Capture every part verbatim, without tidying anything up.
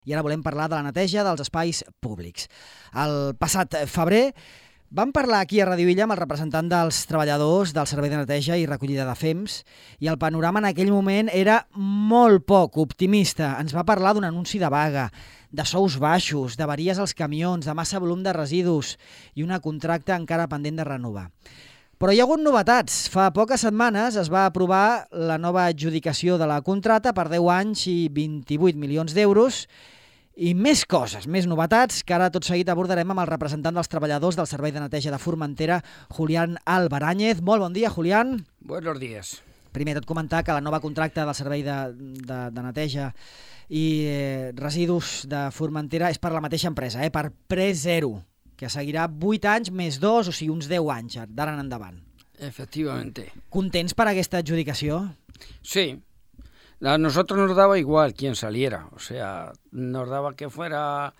I ara volem parlar de la neteja dels espais públics. El passat febrer vam parlar aquí a Ràdio Illa amb el representant dels treballadors del Servei de Neteja i Recollida de Fems i el panorama en aquell moment era molt poc optimista. Ens va parlar d'un anunci de vaga, de sous baixos, d'avaries als camions, de massa volum de residus i una contracta encara pendent de renovar. Però hi ha hagut novetats. Fa poques setmanes es va aprovar la nova adjudicació de la contrata per deu anys i vint-i-vuit milions d'euros i més coses, més novetats, que ara tot seguit abordarem amb el representant dels treballadors del Servei de Neteja de Formentera, Julián Albaràñez. Molt bon dia, Julián. Buenos días. Primer tot comentar que la nova contracta del Servei de, de, de Neteja i eh, Residus de Formentera és per la mateixa empresa, eh, per Prezero, que seguirà vuit anys més dos, o sigui, uns deu anys, d'ara en endavant. Efectivamente. Contents per aquesta adjudicació? Sí. A nosotros nos daba igual quién saliera, o sea, nos daba que fuera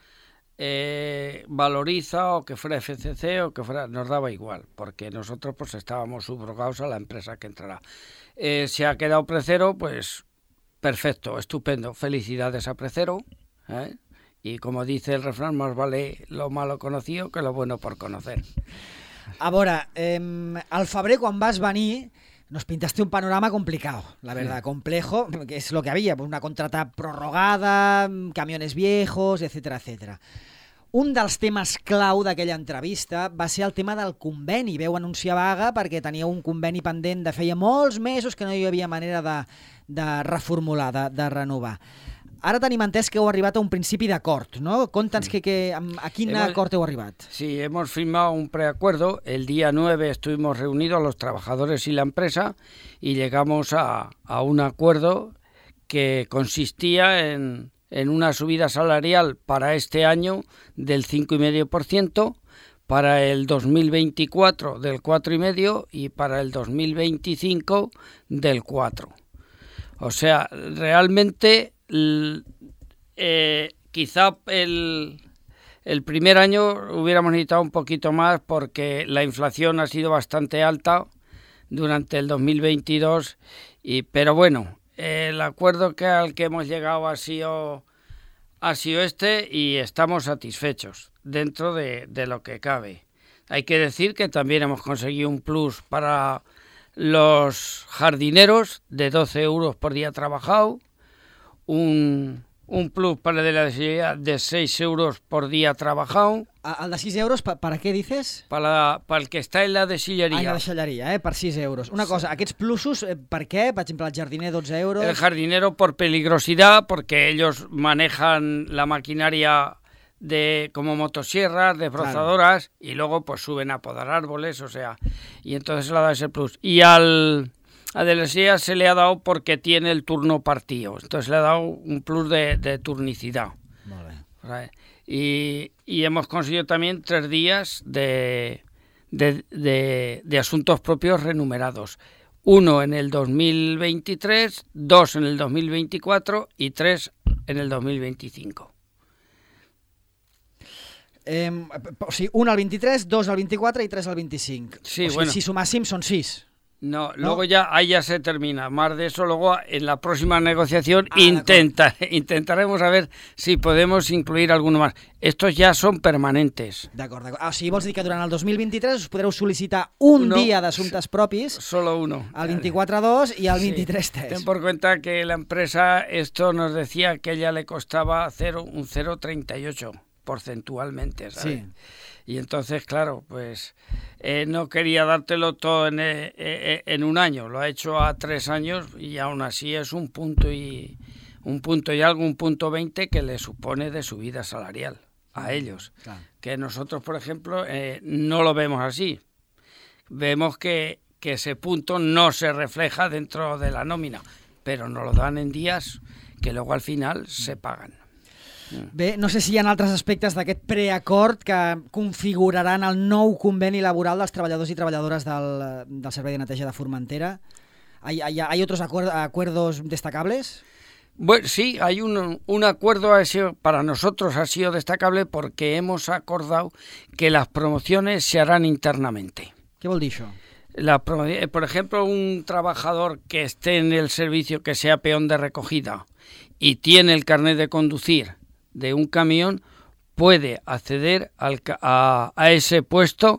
eh, Valoriza o que fuera F C C o que fuera, nos daba igual, porque nosotros pues estábamos subrogados a la empresa que entrará. Eh, se ha quedado Prezero, pues perfecto, estupendo, felicidades a Prezero, ¿eh? Y como dice el refrán, más vale lo malo conocido que lo bueno por conocer. A veure, eh, al febrer quan vas venir nos pintaste un panorama complicado, la verdad, sí. Complejo, que es lo que había, pues una contrata prorrogada, camiones viejos, etcétera, etcétera. Un dels temes clau d'aquella entrevista va ser el tema del conveni. Veu anunciar vaga perquè teníeu un conveni pendent de feia molts mesos que no hi havia manera de, de reformular, de, de renovar. Ara tenim entès que heu arribat a un principi d'acord, ¿no? Conta'ns que, que, a quin hemos, acord heu arribat. Sí, hemos firmado un preacuerdo. El día nueve estuvimos reunidos los trabajadores y la empresa y llegamos a, a un acuerdo que consistía en, en una subida salarial para este año del cinco coma cinco por ciento, para el dos mil veinticuatro del cuatro coma cinco por ciento y para el dos mil veinticinco del cuatro por ciento. O sea, realmente... Eh, quizá el, el primer año hubiéramos necesitado un poquito más porque la inflación ha sido bastante alta durante el dos mil veintidós, y, pero bueno, eh, el acuerdo que, al que hemos llegado ha sido, ha sido este y estamos satisfechos dentro de, de lo que cabe. Hay que decir que también hemos conseguido un plus para los jardineros de doce euros por día trabajado, Un, un plus para de la desillería de seis euros por día trabajado. ¿Al de seis euros, para què dices? Para, para el que està en la deixilleria. Ah, en la deixilleria, eh? Per sis euros. Una cosa, aquests plusos, eh, per què? Per exemple, el jardiner, dotze euros... El jardinero por peligrosidad, porque ellos manejan la maquinaria de como motosierras, desbrozadoras, claro. Y luego pues suben a podar árboles, o sea, y entonces le da ese plus. Y al... A de las sillas se le ha dado porque tiene el turno partido, entonces le ha dado un plus de, de turnicidad. Vale. Y, y hemos conseguido también tres días de, de, de, de asuntos propios renumerados. Uno en el dos mil veintitrés, dos en el dos mil veinticuatro y tres en el dos mil veinticinco. Eh, o sigui, un al vint-i-tres, dos al vint-i-quatre i tres al vint-i-cinc. Sí, o sigui, bueno. Si sumàssim són sis. No, luego ¿no? ya ahí ya se termina. Más de eso, luego en la próxima negociación ah, intenta, intentaremos a ver si podemos incluir alguno más. Estos ya son permanentes. D'acord, d'acord. Ah, o sigui, vols dir que durant el dos mil vint-i-tres us podreu sol·licitar un Uno, dia d'assumptes propis. Solo uno. El vint-i-quatre dos i el vint-i-tres tres. Ten por cuenta que la empresa, esto nos decía que a ella le costaba cero, un cero coma treinta y ocho porcentualmente, ¿sabes? Sí. Y entonces, claro, pues eh, no quería dártelo todo en, eh, en un año, lo ha hecho a tres años y aún así es un punto y un punto y algo, un punto veinte que le supone de subida salarial a ellos. Claro. Que nosotros, por ejemplo, eh, no lo vemos así. Vemos que, que ese punto no se refleja dentro de la nómina, pero nos lo dan en días que luego al final se pagan. Bé, no sé si hi ha altres aspectes d'aquest preacord que configuraran el nou conveni laboral dels treballadors i treballadores del, del Servei de Neteja de Formentera. ¿Hay, hay, hay otros acuerdos, acuerdos destacables? Bueno, sí, hay un, un acuerdo ha sido, para nosotros ha sido destacable porque hemos acordado que las promociones se harán internamente. ¿Qué vol dir això? La, por ejemplo, un trabajador que esté en el servicio, que sea peón de recogida y tiene el carnet de conducir, de un camión puede acceder al, a, a ese puesto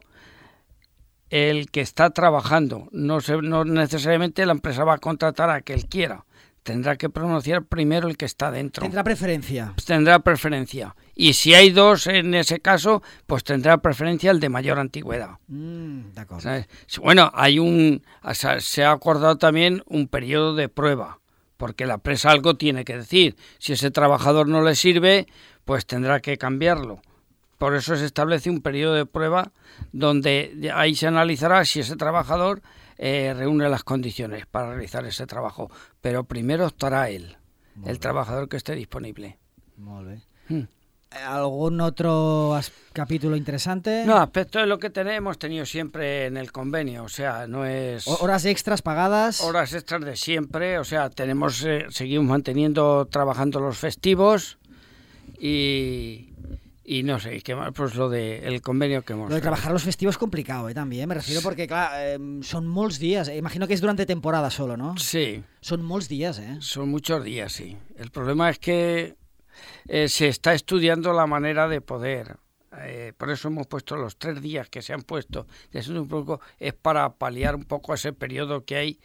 el que está trabajando. No, se, no necesariamente la empresa va a contratar a que él quiera. Tendrá que pronunciar primero el que está dentro. Tendrá preferencia. Tendrá preferencia. Y si hay dos en ese caso, pues tendrá preferencia el de mayor antigüedad. Mm, d'acord. ¿Sabes? Bueno, hay un, se ha acordado también un periodo de prueba, porque la empresa algo tiene que decir. Si ese trabajador no le sirve, pues tendrá que cambiarlo. Por eso se establece un periodo de prueba donde ahí se analizará si ese trabajador eh, reúne las condiciones para realizar ese trabajo. Pero primero estará él, Molt el bé. Trabajador que esté disponible. Molt bé. Hmm. ¿Algún otro capítulo interesante? No, aspecto es lo que tenemos tenido siempre en el convenio, o sea, no es... ¿Horas extras pagadas? Horas extras de siempre, o sea, tenemos eh, seguimos manteniendo, trabajando los festivos y... Y no sé, ¿qué más? Pues lo de el convenio que hemos... Lo de trabajar los festivos es complicado, ¿eh? También, me refiero porque, claro, eh, son molts días. Eh, imagino que es durante temporada solo, ¿no? Sí. Son molts días, ¿eh? Son muchos días, sí. El problema es que eh, se está estudiando la manera de poder. Eh, por eso hemos puesto los tres días que se han puesto. Es un poco, es para paliar un poco ese periodo que hay.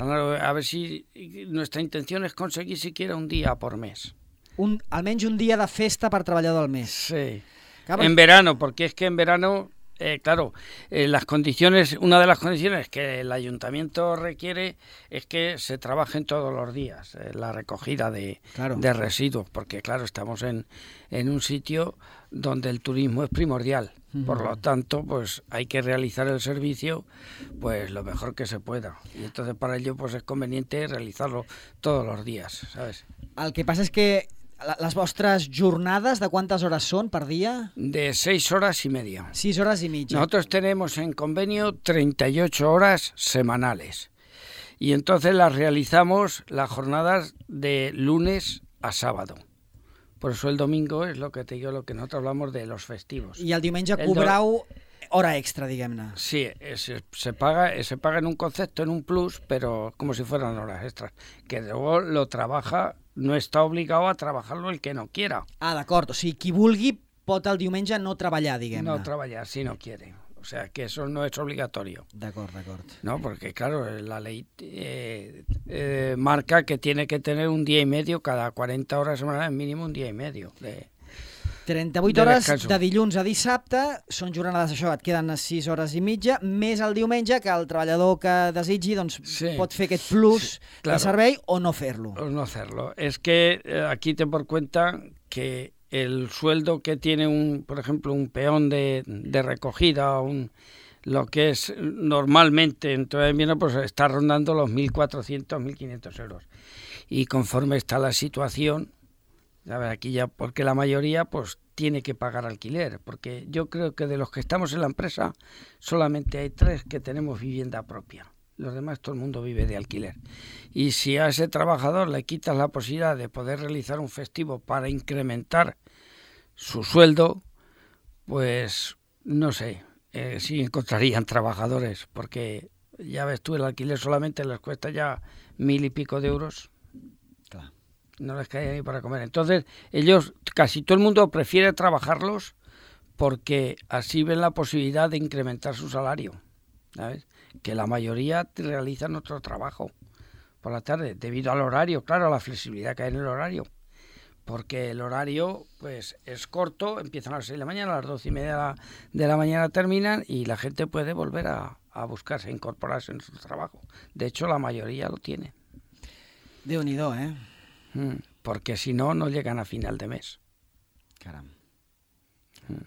A ver si nuestra intención es conseguir siquiera un día por mes. Un, almenys un día de festa per treballador al mes. Sí, Claro, en verano, porque es que en verano, eh, claro, eh, las condiciones, una de las condiciones que el ayuntamiento requiere es que se trabajen todos los días, eh, la recogida de, claro. de residuos, porque claro, estamos en, en un sitio donde el turismo es primordial. Uh-huh. Por lo tanto, pues hay que realizar el servicio pues lo mejor que se pueda. Y entonces para ello pues es conveniente realizarlo todos los días, ¿sabes? El que passa és que les vostres jornades de quantes hores són per dia? De seis horas y media. Seis horas y media. Nosotros tenemos en convenio treinta y ocho horas semanales. Y entonces las realizamos las jornadas de lunes a sábado. Por eso el domingo es lo que te digo, lo que nosotros hablamos de los festivos. I el diumenge el cobrau do... hora extra, diguem-ne. Sí, se, se, paga, se paga en un concepto, en un plus, pero como si fueran horas extras. Que luego lo trabaja, no está obligado a trabajarlo el que no quiera. Ah, d'acord. O sigui, qui vulgui pot el diumenge no treballar, diguem-ne. No traballar, si no quiere. O sea, que eso no es obligatorio. D'acord, d'acord. No, porque claro, la ley eh, eh, marca que tiene que tener un día y medio, cada cuarenta horas semanales, mínimo un día y medio de trenta-vuit de hores descanso. de dilluns a dissabte, són jornades, això, et queden sis hores i mitja, més el diumenge, que el treballador que desitgi doncs, sí. pot fer aquest plus sí, claro. de servei o no fer-lo. O no hacerlo. Es que eh, aquí ten por cuenta que el sueldo que tiene, un, por ejemplo, un peón de, de recogida, un, lo que es normalmente en todo el invierno, pues está rondando los mil cuatrocientos, mil quinientos euros. Y conforme está la situación, a ver, aquí ya, porque la mayoría pues tiene que pagar alquiler, porque yo creo que de los que estamos en la empresa solamente hay tres que tenemos vivienda propia. Los demás todo el mundo vive de alquiler. Y si a ese trabajador le quitas la posibilidad de poder realizar un festivo para incrementar su sueldo, pues no sé, eh, si encontrarían trabajadores, porque ya ves tú, el alquiler solamente les cuesta ya mil y pico de euros. Claro. No les cae ni para comer. Entonces, ellos, casi todo el mundo prefiere trabajarlos porque así ven la posibilidad de incrementar su salario, ¿sabes? Que la mayoría realizan otro trabajo por la tarde, debido al horario, claro, a la flexibilidad que hay en el horario. Porque el horario pues es corto, empiezan a las seis de la mañana, a las doce y media de la, de la mañana terminan y la gente puede volver a, a buscarse, a incorporarse en su trabajo. De hecho, la mayoría lo tiene. Déu-n'hi-do, eh? Mm, porque si no, no llegan a final de mes. Caram. Mm.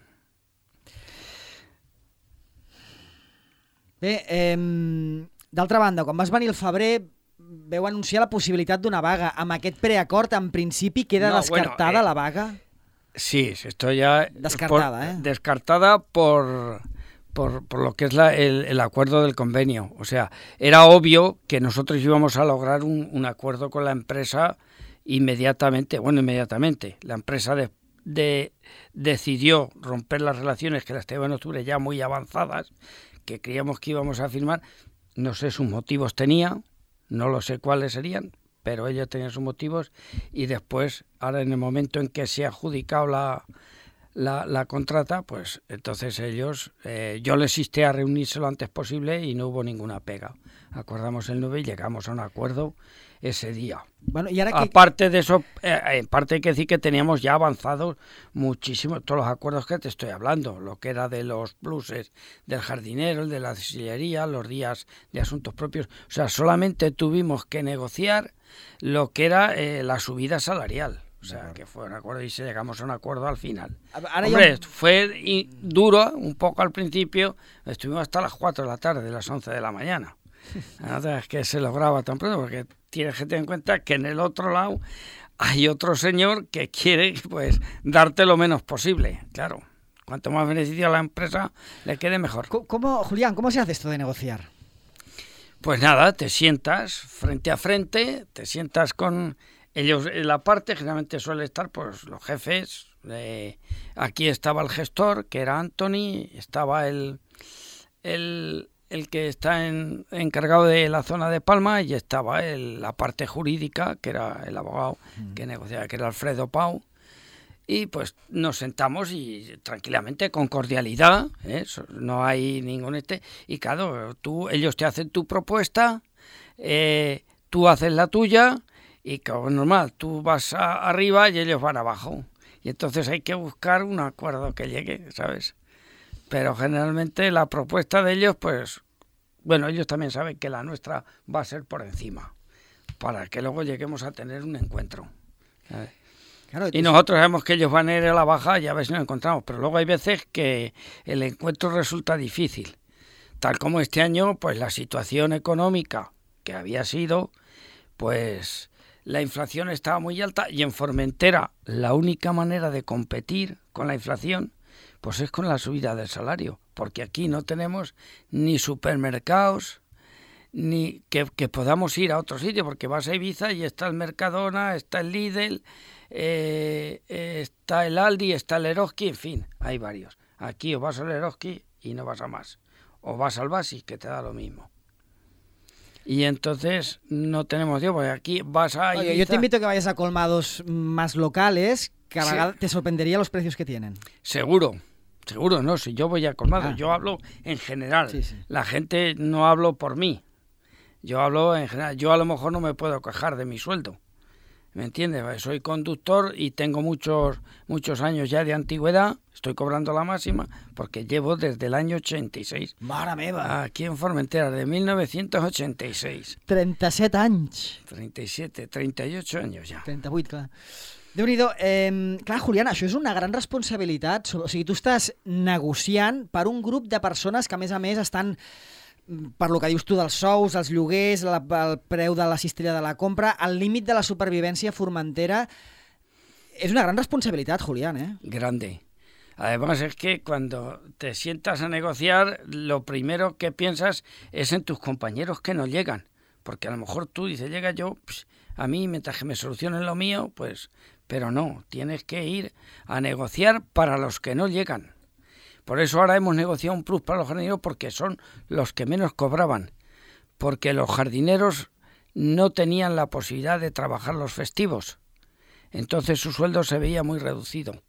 Bé, eh, d'altra banda, quan vas venir al febrer veu anunciar la possibilitat d'una vaga. Amb aquest preacord, en principi, queda no, descartada bueno, eh, la vaga? Sí, esto ya... Descartada, por, ¿eh? Descartada por, por, por lo que es la, el, el acuerdo del convenio. O sea, era obvio que nosotros íbamos a lograr un, un acuerdo con la empresa inmediatamente. Bueno, inmediatamente. La empresa de, de, decidió romper las relaciones que las tenía en octubre ya muy avanzadas, que creíamos que íbamos a firmar. No sé sus motivos tenía, no lo sé cuáles serían, pero ellos tenían sus motivos y después, ahora en el momento en que se ha adjudicado la, la, la contrata, pues entonces ellos, eh, yo les insté a reunirse lo antes posible y no hubo ninguna pega. Acordamos el nueve y llegamos a un acuerdo ese día. Bueno, y ahora que... Aparte de eso, eh, en parte hay que decir que teníamos ya avanzado muchísimo todos los acuerdos que te estoy hablando, lo que era de los pluses del jardinero, el de la sillería, los días de asuntos propios. O sea, solamente tuvimos que negociar lo que era eh, la subida salarial. O sea, que fue un acuerdo y se llegamos a un acuerdo al final. Ahora Hombre, ya... fue y, duro un poco al principio, estuvimos hasta las cuatro de la tarde, de las once de la mañana. No es que se lograba tan pronto, porque tienes que tener en cuenta que en el otro lado hay otro señor que quiere pues darte lo menos posible. Claro, cuanto más beneficio a la empresa le quede mejor. ¿Cómo, Julián, cómo se hace esto de negociar? Pues nada, te sientas frente a frente, te sientas con ellos. En la parte generalmente suele estar pues los jefes. Eh, aquí estaba el gestor, que era Anthony, estaba el... el el que está en, encargado de la zona de Palma, y estaba el, la parte jurídica, que era el abogado mm. que negociaba, que era Alfredo Pau, y pues nos sentamos y tranquilamente, con cordialidad, ¿eh? No hay ningún este, y claro, tú, ellos te hacen tu propuesta, eh, tú haces la tuya, y como normal, tú vas a, arriba y ellos van abajo, y entonces hay que buscar un acuerdo que llegue, ¿sabes? Pero generalmente la propuesta de ellos, pues, bueno, ellos también saben que la nuestra va a ser por encima, para que luego lleguemos a tener un encuentro. ¿Sabes? Claro, y nosotros sabemos que ellos van a ir a la baja y a ver si nos encontramos, pero luego hay veces que el encuentro resulta difícil. Tal como este año, pues la situación económica que había sido, pues la inflación estaba muy alta, y en Formentera la única manera de competir con la inflación pues es con la subida del salario, porque aquí no tenemos ni supermercados, ni que, que podamos ir a otro sitio, porque vas a Ibiza y está el Mercadona, está el Lidl, eh, está el Aldi, está el Eroski, en fin, hay varios. Aquí o vas al Eroski y no vas a más, o vas al Basi, que te da lo mismo. Y entonces no tenemos tiempo, porque aquí vas a Ibiza... Oye, yo te invito a que vayas a colmados más locales, que a la sí. vegada te sorprendería los precios que tienen. Seguro. Seguro, no, si yo voy a colmado, ah. yo hablo en general, sí, sí. La gente no hablo por mí, yo hablo en general, yo a lo mejor no me puedo quejar de mi sueldo, ¿me entiendes? Soy conductor y tengo muchos muchos años ya de antigüedad, estoy cobrando la máxima porque llevo desde el año ochenta y seis. Mare meva! Aquí en Formentera, de mil novecientos ochenta y seis. trenta-set anys. treinta y siete, treinta y ocho años ja. trenta-vuit, clar. Déu-n'hi-do. Eh, clar, Julián, això és una gran responsabilitat. O sigui, tu estàs negociant per un grup de persones que, a més a més, estan, per lo que dius tu, dels sous, els lloguers, la, el preu de la cistella de la compra, al límit de la supervivència formentera. És una gran responsabilitat, Julián, ¿eh? Grande. Además es que cuando te sientas a negociar, lo primero que piensas es en tus compañeros que no llegan. Porque a lo mejor tú dices, llega yo, pues, a mí, mientras que me solucionen lo mío, pues... Pero no, tienes que ir a negociar para los que no llegan. Por eso ahora hemos negociado un plus para los jardineros, porque son los que menos cobraban. Porque los jardineros no tenían la posibilidad de trabajar los festivos. Entonces su sueldo se veía muy reducido.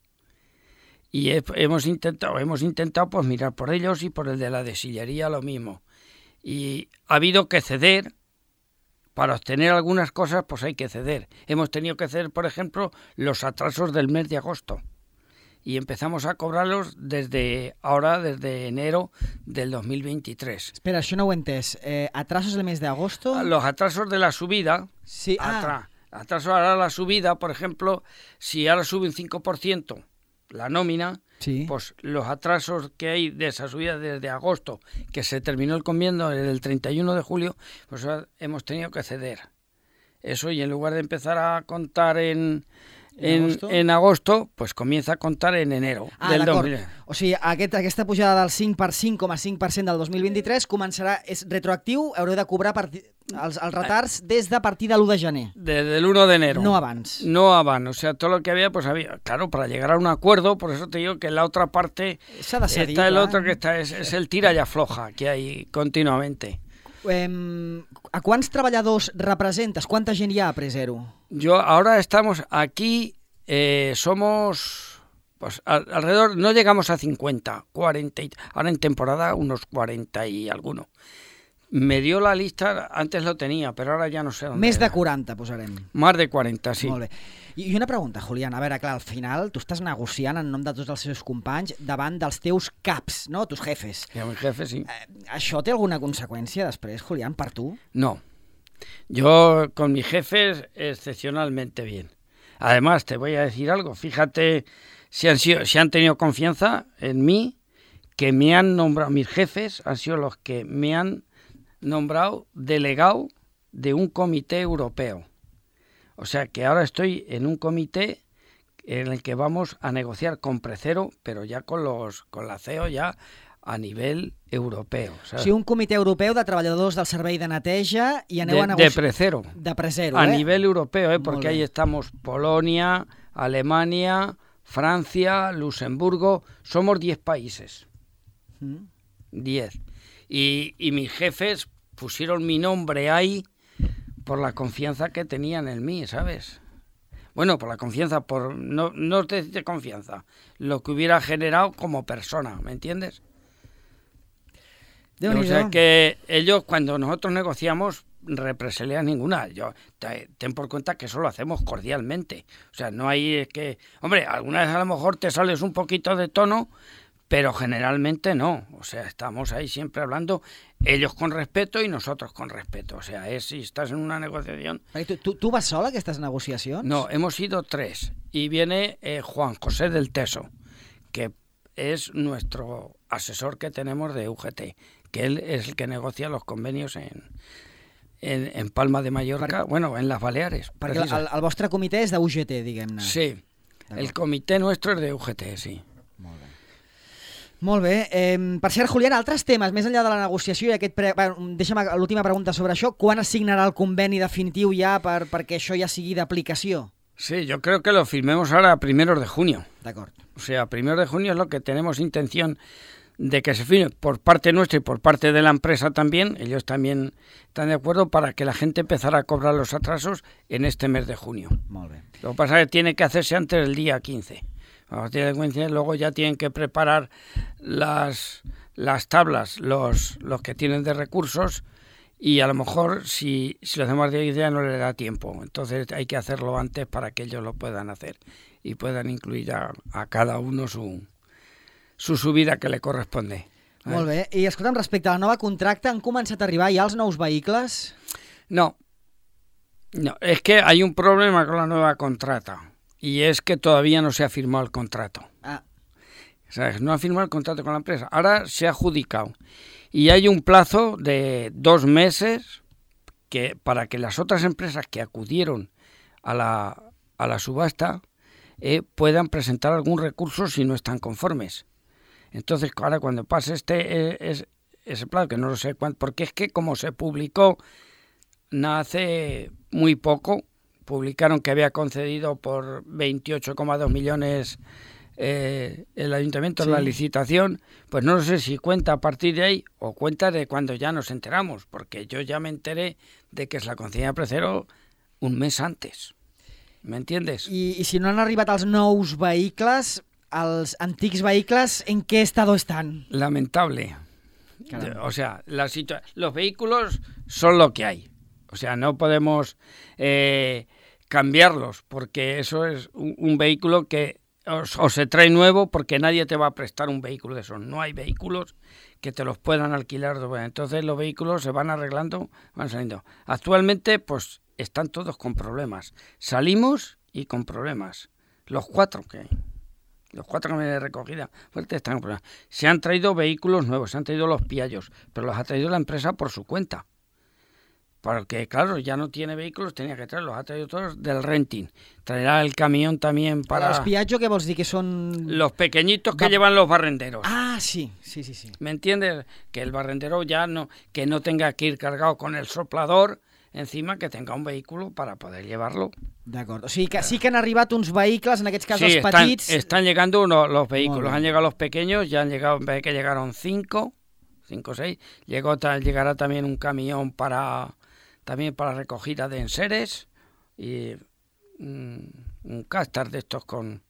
Y he, hemos intentado, hemos intentado pues mirar por ellos, y por el de la desillería lo mismo. Y ha habido que ceder. Para obtener algunas cosas, pues hay que ceder. Hemos tenido que ceder, por ejemplo, los atrasos del mes de agosto. Y empezamos a cobrarlos desde ahora, desde enero del dos mil veintitrés. Espera, això no ho he entès. Eh, atrasos del mes de agosto... Los atrasos de la subida. Sí, atra, ah. Atrasos ahora la subida, por ejemplo, si ahora sube un cinco por ciento la nómina, sí. Pues los atrasos que hay de esa subida desde agosto, que se terminó el convenio el treinta y uno de julio, pues hemos tenido que ceder. Eso, y en lugar de empezar a contar en, en, agosto? en agosto, pues comienza a contar en enero. Ah, del d'acord. O sigui, aquest, aquesta pujada del cinc per cinc coma cinc per cent del dos mil vint-i-tres començarà, és retroactiu, haureu de cobrar parti, els, els retards des de partir de l'u de gener. Desde el uno de enero. No abans. No abans, o sea, todo lo que había, pues había, claro, para llegar a un acuerdo, por eso te digo que en la otra parte cedir, está el clar. otro que está, es, es el tira y afloja que hay continuamente. Eh, ¿A cuántos trabajadores representas? ¿Cuánta gent hi ha a Presero? Yo ahora estamos aquí, eh, somos pues al, alrededor, no llegamos a cincuenta, cuarenta, y, ahora en temporada unos cuarenta y alguno. Me dio la lista, antes lo tenía, però ara ja no sé on Més era. de quaranta posarem. Més de quaranta, sí. Molt bé. I una pregunta, Julián, a veure, clar, al final tu estàs negociant en nom de tots els seus companys davant dels teus caps, no? Tus jefes. Ja, mi jefe, sí. Eh, això té alguna conseqüència després, Julián, per tu? No. Yo con mis jefes excepcionalmente bien. Además, te voy a decir algo. Fíjate si han, sido, si han tenido confianza en mí, que me han nombrado, mis jefes han sido los que me han nombrado delegado de un comité europeo. O sea que ahora estoy en un comité en el que vamos a negociar con Precero, pero ya con los con la C E O ya a nivel europeo. ¿Sabes? Sí, un comitè europeu de treballadors del servei de neteja i aneu de, a negociar... De Precero. De Precero, a eh? nivel europeo, ¿eh? Porque ahí estamos Polonia, Alemania, Francia, Luxemburgo, somos diez países. Mm. diez. Y, y mis jefes pusieron mi nombre ahí por la confianza que tenían en mí, ¿sabes? Bueno, por la confianza, por no, no te de confianza, lo que hubiera generado como persona, ¿me entiendes? O sea que ellos, cuando nosotros negociamos, represalias ninguna. Yo te, ten por cuenta que eso lo hacemos cordialmente. O sea, no hay que... Hombre, alguna vez a lo mejor te sales un poquito de tono, pero generalmente no. O sea, estamos ahí siempre hablando, ellos con respeto y nosotros con respeto. O sea, es si estás en una negociación... ¿Tú, tú, tú vas sola a estas negociacions? No, hemos sido tres. Y viene eh, Juan José del Teso, que es nuestro asesor que tenemos de U G T, que él es el que negocia los convenios en, en, en Palma de Mallorca, per, bueno, en las Baleares. Perquè el, el vostre comitè és de U G T, diguem-ne. Sí, el comitè nuestro és de U G T, sí. Molt bé. Molt bé. Eh, per cert, Julián, altres temes, més enllà de la negociació, i aquest pre... bueno, deixa'm l'última pregunta sobre això, quan es signarà el conveni definitiu ja per, perquè això ja sigui d'aplicació? Sí, yo creo que lo firmemos ahora a primeros de junio. De acuerdo. O sea, primeros de junio es lo que tenemos intención de que se firme por parte nuestra y por parte de la empresa también. Ellos también están de acuerdo para que la gente empezara a cobrar los atrasos en este mes de junio. Molt bé. Lo que pasa es que tiene que hacerse antes del día quince. A partir del quince luego ya tienen que preparar las, las tablas, los, los que tienen de recursos, y a lo mejor si, si lo hacemos de idea no le da tiempo. Entonces hay que hacerlo antes para que ellos lo puedan hacer y puedan incluir a, a cada uno su, su subida que le corresponde. Molt bé. I escolta'm, respecte a la nova contracta, han començat a arribar ja els nous vehicles? No. No, es que hay un problema con la nueva contrata y es que todavía no se ha firmado el contrato. Ah. O sea, no ha firmado el contrato con la empresa. Ahora se ha adjudicado. Y hay un plazo de dos meses que para que las otras empresas que acudieron a la, a la subasta eh, puedan presentar algún recurso si no están conformes. Entonces, ahora cuando pase este eh, es, ese plazo, que no lo sé cuánto, porque es que como se publicó hace muy poco, publicaron que había concedido por veintiocho coma dos millones Eh, el ayuntamiento en sí. La licitación, pues no sé si cuenta a partir de ahí o cuenta de cuando ya nos enteramos, porque yo ya me enteré de que es la concedida a Precero un mes antes. ¿Me entiendes? I, I si no han arribat els nous vehicles, els antics vehicles, ¿en qué estado están? Lamentable. Caramba. O sea, la situa- los vehículos son lo que hay. O sea, no podemos eh, cambiarlos, porque eso es un, un vehículo que O, o se trae nuevo, porque nadie te va a prestar un vehículo de esos. No hay vehículos que te los puedan alquilar. Entonces los vehículos se van arreglando, van saliendo. Actualmente, pues, están todos con problemas. Salimos y con problemas. Los cuatro que los cuatro que me he recogida fuerte están con problemas. Se han traído vehículos nuevos, se han traído los Piaggio, pero los ha traído la empresa por su cuenta. Porque, claro, ya no tiene vehículos, tenía que traerlos, ha traído todos del renting. Traerá el camión también para... ¿Los Piaggio qué vols dir? Que son... Los pequeñitos que Va... llevan los barrenderos. Ah, sí, sí, sí, sí. ¿Me entiendes? Que el barrendero ya no, que no tenga que ir cargado con el soplador, encima que tenga un vehículo para poder llevarlo. D'acord. O sigui que sí que han arribat uns vehicles, en aquests casos sí, están, petits... están llegando uno, los vehículos, han llegado los pequeños, ya han llegado, en vez de que llegaron cinco, cinco o seis. Llegó, llegará también un camión para también para recogida de enseres y un, un castar de estos con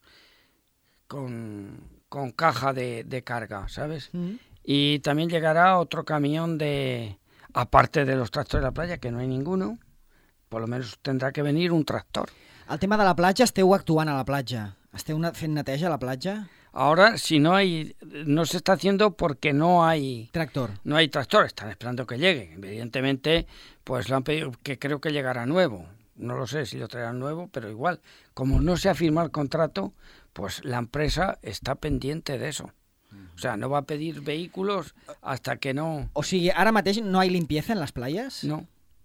con, con caja de, de carga, ¿sabes? Mm. Y también llegará otro camión de, aparte de los tractores de la playa, que no hay ninguno, por lo menos tendrá que venir un tractor. El tema de la platja, esteu actuant a la platja. Esteu fent neteja a la platja? Ahora, si no hay, no se está haciendo porque no hay tractor. No hay tractor, están esperando que llegue. Evidentemente, pues lo han pedido, que creo que llegará nuevo. No lo sé si lo traerán nuevo, pero igual, como no se ha firmado el contrato, pues la empresa está pendiente de eso. O sea, no va a pedir vehículos hasta que no... O sigui, ara mateix no hay limpieza en las playas? No.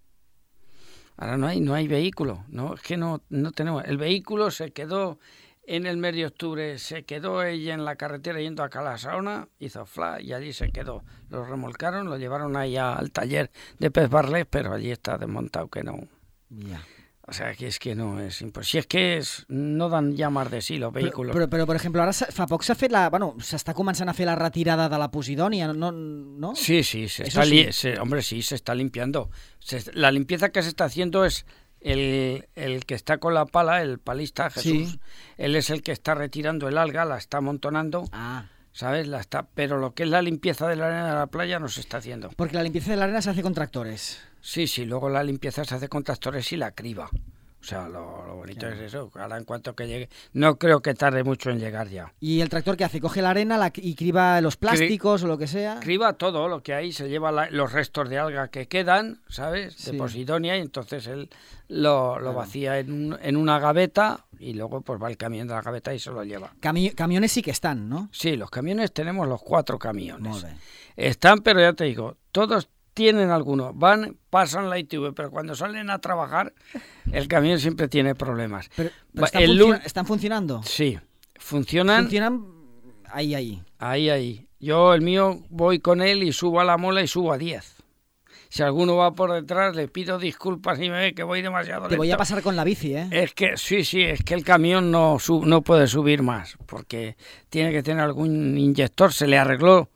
Ahora no hay, no hay vehículo. No, es que no, no tenemos... El vehículo se quedó en el mes de octubre, se quedó ella en la carretera yendo a Calasaona, hizo fla y allí se quedó. Lo remolcaron, lo llevaron ahí al taller de Pez Barlet, pero allí está desmontado que no... Ya. Yeah. O sea, que es que no es imposible. Si es que es, no dan ya más de sí los vehículos. Però, però, però per exemple, ara fa poc s'ha fet la... Bueno, s'està començant a fer la retirada de la Posidònia, ¿no? ¿no? Sí, sí, se está sí. Se, hombre, sí, se está limpiando. Se, la limpieza que se está haciendo es el, el que está con la pala, el palista, Jesús. Sí. Él es el que está retirando el alga, la está amontonando. Ah. ¿Sabes? La está, pero lo que es la limpieza de la arena de la playa no se está haciendo. Porque la limpieza de la arena se hace con tractores. Sí, sí, luego la limpieza se hace con tractores y la criba. O sea, lo, lo bonito claro. es eso. Ahora en cuanto que llegue, no creo que tarde mucho en llegar ya. ¿Y el tractor qué hace? ¿Coge la arena la, y criba los plásticos Cri, o lo que sea? Criba todo lo que hay, se lleva la, los restos de alga que quedan, ¿sabes? De sí. Posidonia, y entonces él lo, lo claro. vacía en, un, en una gaveta y luego pues va el camión de la gaveta y se lo lleva. Cami camiones sí que están, ¿no? Sí, los camiones tenemos los cuatro camiones. Están, pero ya te digo, todos tienen algunos, van, pasan la I T V, pero cuando salen a trabajar, el camión siempre tiene problemas. Pero, pero están, el, func ¿Están funcionando? Sí, funcionan. Funcionan ahí, ahí. Ahí, ahí. Yo, el mío, voy con él y subo a la mola y subo a diez. Si alguno va por detrás, le pido disculpas y me ve que voy demasiado lento. Te voy a pasar con la bici, ¿eh? Es que, sí, sí, es que el camión no, sub, no puede subir más, porque tiene que tener algún inyector, se le arregló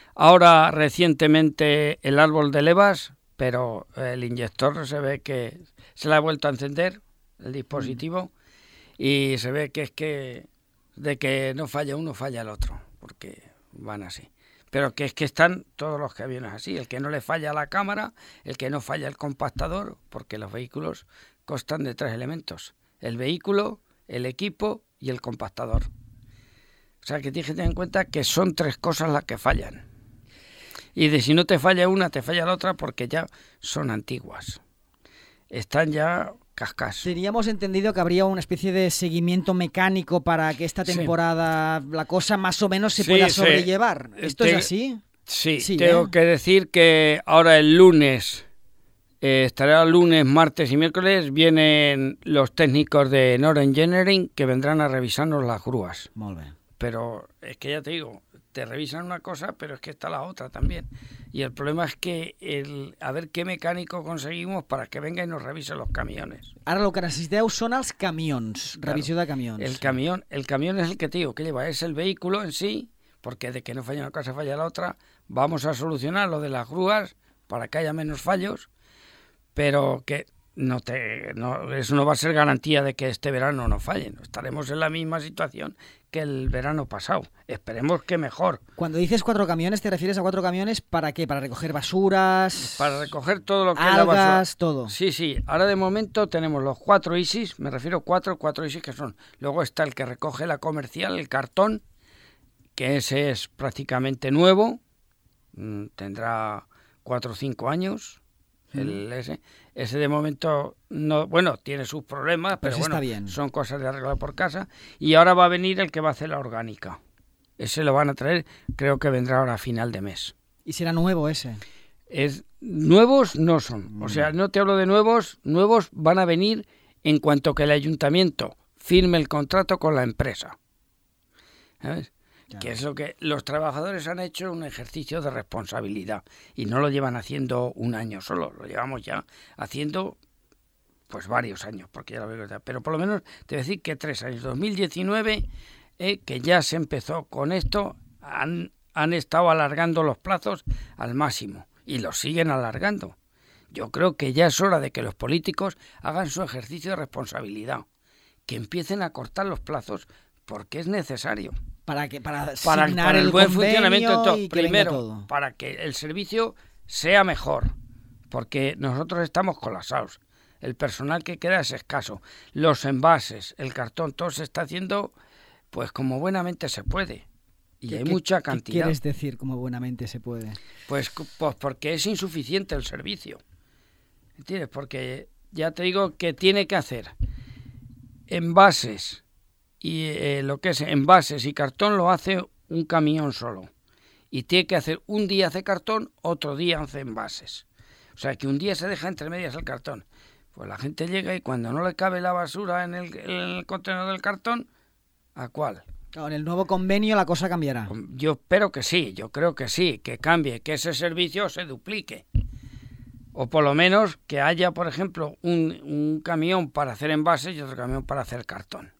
ahora recientemente el árbol de levas, pero el inyector se ve que se le ha vuelto a encender, el dispositivo, mm. y se ve que es que de que no falla uno, falla el otro, porque van así. Pero que es que están todos los camiones así, el que no le falla la cámara, el que no falla el compactador, porque los vehículos constan de tres elementos, el vehículo, el equipo y el compactador. O sea que tienes que tener en cuenta que son tres cosas las que fallan. Y de si no te falla una, te falla la otra porque ya son antiguas. Están ya cascas. Teníamos entendido que habría una especie de seguimiento mecánico para que esta temporada sí. la cosa más o menos se sí, pueda sobrellevar. Sí. ¿Esto te, es así? Sí, sí tengo ¿eh? que decir que ahora el lunes, eh, estará el lunes, martes y miércoles, vienen los técnicos de Nord Engineering que vendrán a revisarnos las grúas. Muy bien. Pero es que ya te digo, te revisan una cosa, pero es que está la otra también. Y el problema es que el, a ver qué mecánico conseguimos para que venga y nos revise los camiones. Ahora lo que necesiteu son els camions, claro, revisió de camions. El camión, el camión es el que te digo que lleva, es el vehículo en sí, porque de que no falla una cosa falla la otra. Vamos a solucionar lo de las grúas para que haya menos fallos, pero que no te, no, eso no va a ser garantía de que este verano no fallen. Estaremos en la misma situación que el verano pasado. Esperemos que mejor. Cuando dices cuatro camiones, ¿te refieres a cuatro camiones para qué? ¿Para recoger basuras? Para recoger todo lo que algas, es la basura. todo. Sí, sí. Ahora de momento tenemos los cuatro ISIS, me refiero a cuatro, cuatro ISIS que son. Luego está el que recoge la comercial, el cartón, que ese es prácticamente nuevo, tendrá cuatro o cinco años. El ese, ese de momento no, bueno, tiene sus problemas, pero, pero bueno, está bien. Son cosas de arreglar por casa. Y ahora va a venir el que va a hacer la orgánica. Ese lo van a traer, creo que vendrá ahora a final de mes. ¿Y será nuevo ese? Es, nuevos no son, o sea, no te hablo de nuevos, nuevos van a venir en cuanto que el ayuntamiento firme el contrato con la empresa. ¿Sabes? Claro. Que es lo que los trabajadores han hecho, un ejercicio de responsabilidad y no lo llevan haciendo un año solo, lo llevamos ya haciendo pues varios años, porque ya lo veo, pero por lo menos te voy a decir que tres años, dos mil diecinueve, eh, que ya se empezó con esto, han, han estado alargando los plazos al máximo y los siguen alargando. Yo creo que ya es hora de que los políticos hagan su ejercicio de responsabilidad, que empiecen a cortar los plazos porque es necesario. Para que para, para, para el, el buen funcionamiento de todo. Primero, todo. Para que el servicio sea mejor, porque nosotros estamos colapsados. El personal que queda es escaso. Los envases, el cartón, todo se está haciendo pues como buenamente se puede. Y hay ¿Qué, mucha cantidad. ¿Qué quieres decir como buenamente se puede? Pues, pues porque es insuficiente el servicio. ¿Entiendes? Porque ya te digo que tiene que hacer envases y eh, lo que es envases y cartón lo hace un camión solo. Y tiene que hacer un día hace cartón, otro día hace envases. O sea que un día se deja entre medias el cartón. Pues la gente llega y cuando no le cabe la basura en el, en el contenedor del cartón, ¿a cuál? Con el nuevo convenio la cosa cambiará. Yo espero que sí, yo creo que sí, que cambie, que ese servicio se duplique. O por lo menos que haya, por ejemplo, un, un camión para hacer envases y otro camión para hacer cartón.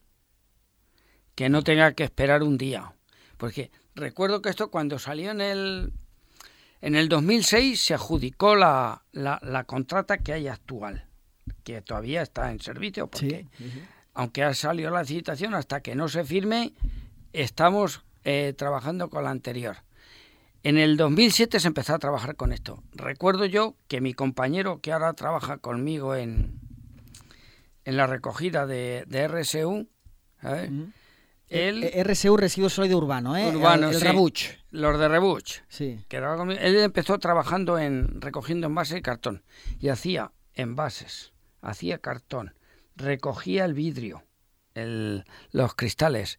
Que no tenga que esperar un día. Porque recuerdo que esto cuando salió en el, en el dos mil seis se adjudicó la, la, la contrata que hay actual, que todavía está en servicio, porque sí, sí. aunque ha salido la licitación, hasta que no se firme, estamos eh, trabajando con la anterior. En el dos mil siete se empezó a trabajar con esto. Recuerdo yo que mi compañero que ahora trabaja conmigo en, en la recogida de, de R S U, ¿sabes? Mm. Él, R S U, Residuos Sólidos Urbanos, ¿eh? Urbano, el, el sí. Rebuch. Los de Rebuch. Sí. Que era conmigo. Él empezó trabajando en recogiendo envases y cartón. Y hacía envases, hacía cartón, recogía el vidrio, el, los cristales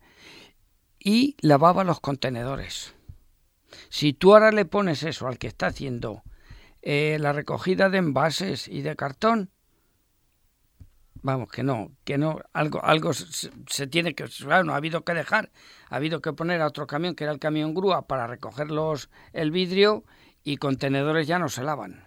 y lavaba los contenedores. Si tú ahora le pones eso al que está haciendo eh, la recogida de envases y de cartón, vamos, que no, que no, algo, algo se, se tiene que, bueno, ha habido que dejar, ha habido que poner a otro camión, que era el camión grúa, para recoger los, el vidrio, y contenedores ya no se lavan.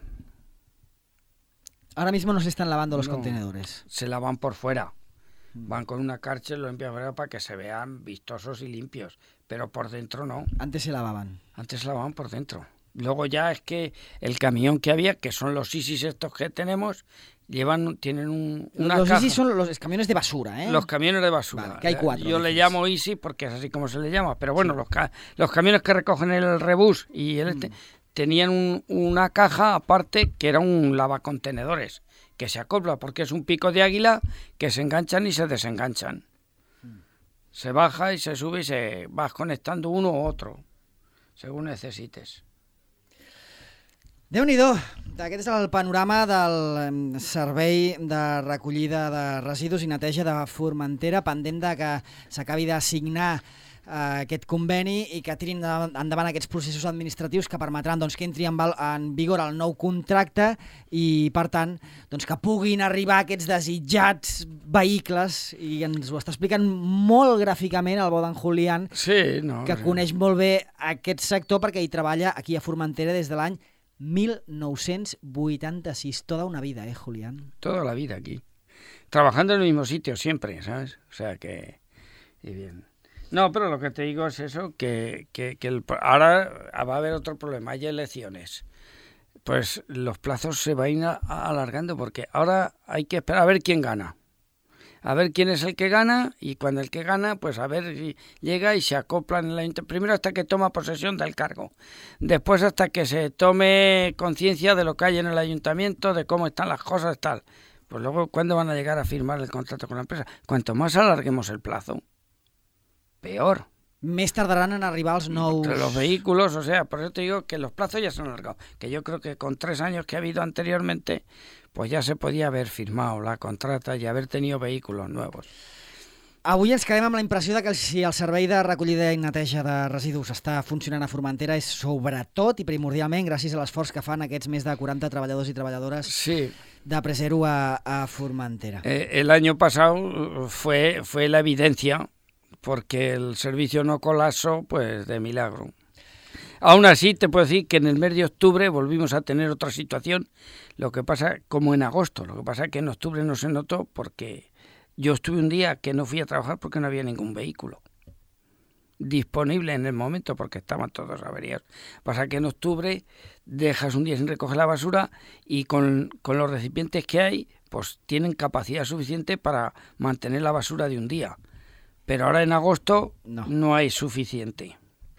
Ahora mismo no se están lavando los no, contenedores. Se lavan por fuera. Van con una Karcher, lo limpian fuera para que se vean vistosos y limpios, pero por dentro no. Antes se lavaban. Antes se lavaban por dentro. Luego ya es que el camión que había, que son los ISIS estos que tenemos, llevan, tienen un, una Los caja. ISIS son los camiones de basura, ¿eh? Los camiones de basura. Vale, que hay cuatro. Yo le llamo ISIS porque es así como se le llama, pero bueno, sí. los, ca los camiones que recogen el rebús y el este, mm. tenían un, una caja aparte que era un lavacontenedores, que se acopla porque es un pico de águila que se enganchan y se desenganchan. Mm. Se baja y se sube y se vas conectando uno u otro, según necesites. Déu-n'hi-do, aquest és el panorama del servei de recollida de residus i neteja de Formentera, pendent de que s'acabi de signar eh, aquest conveni i que tirin endavant aquests processos administratius que permetran doncs, que entri en, en vigor el nou contracte i, per tant, doncs, que puguin arribar aquests desitjats vehicles, i ens ho està explicant molt gràficament el bo d'en Julián, sí, no, que sí. coneix molt bé aquest sector perquè hi treballa aquí a Formentera des de l'any mil novecientos ochenta y seis, toda una vida, ¿eh, Julián? Toda la vida aquí. Trabajando en el mismo sitio siempre, ¿sabes? O sea que... Y bien. No, pero lo que te digo es eso, que, que, que el, ahora va a haber otro problema, hay elecciones. Pues los plazos se van a ir a, a alargando porque ahora hay que esperar a ver quién gana. A ver quién es el que gana, y cuando el que gana, pues a ver si llega y se acopla en la... Primero hasta que toma posesión del cargo, después hasta que se tome conciencia de lo que hay en el ayuntamiento, de cómo están las cosas, tal. Pues luego, ¿cuándo van a llegar a firmar el contrato con la empresa? Cuanto más alarguemos el plazo, peor. Més tardaran en arribar els nous... Entre los vehículos, o sea, por eso te digo que los plazos ya se han alargado, que yo creo que con tres años que ha habido anteriormente, pues ya se podía haber firmado la contrata y haber tenido vehículos nuevos. Avui ens quedem amb la impressió de que si el servei de recollida i neteja de residus està funcionant a Formentera és sobretot i primordialment gràcies a l'esforç que fan aquests més de quaranta treballadors i treballadores sí. de Preseru a, a Formentera. Eh, el año pasado fue, fue la evidencia, porque el servicio no colapsó, pues de milagro. Aún así, te puedo decir que en el mes de octubre volvimos a tener otra situación, lo que pasa como en agosto, lo que pasa es que en octubre no se notó porque yo estuve un día que no fui a trabajar porque no había ningún vehículo. disponible en el momento porque estaban todos averiados. Pasa que en octubre dejas un día sin recoger la basura y con, con los recipientes que hay, pues tienen capacidad suficiente para mantener la basura de un día. Pero ahora en agosto no, no hay suficiente.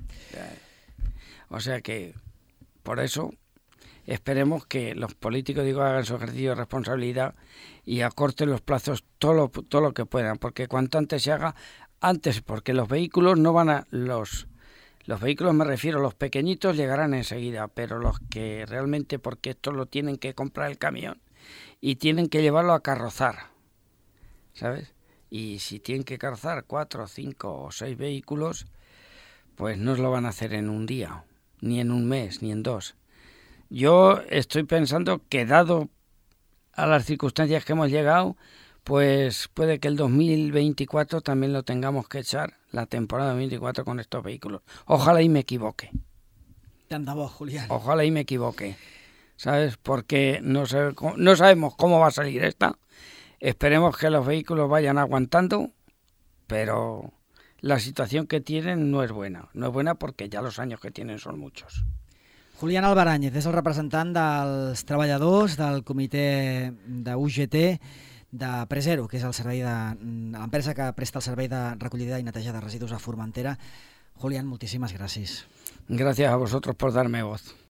O sea que, por eso, esperemos que los políticos, digo, hagan su ejercicio de responsabilidad y acorten los plazos todo lo, todo lo que puedan, porque cuanto antes se haga, antes, porque los vehículos no van a... Los, los vehículos, me refiero, los pequeñitos llegarán enseguida, pero los que realmente, porque esto lo tienen que comprar el camión y tienen que llevarlo a carrozar, ¿sabes? Y si tienen que carrozar cuatro, cinco o seis vehículos, pues no lo van a hacer en un día, ni en un mes, ni en dos. Yo estoy pensando que, dado a las circunstancias que hemos llegado, pues puede que el dos mil veinticuatro también lo tengamos que echar, la temporada dos mil veinticuatro, con estos vehículos. Ojalá y me equivoque. Tant de bo, Julián. Ojalá y me equivoque, ¿sabes? Porque no, sé, no sabemos cómo va a salir esta. Esperemos que los vehículos vayan aguantando, pero la situación que tienen no es buena. No es buena porque ya los años que tienen son muchos. Julián Albaràñez és el representant dels treballadors del comitè de U G T de Presero, que és el servei de l'empresa que presta el servei de recollida i neteja de residus a Formentera. Julián, moltíssimes gràcies. Gracias a vosotros por darme voz.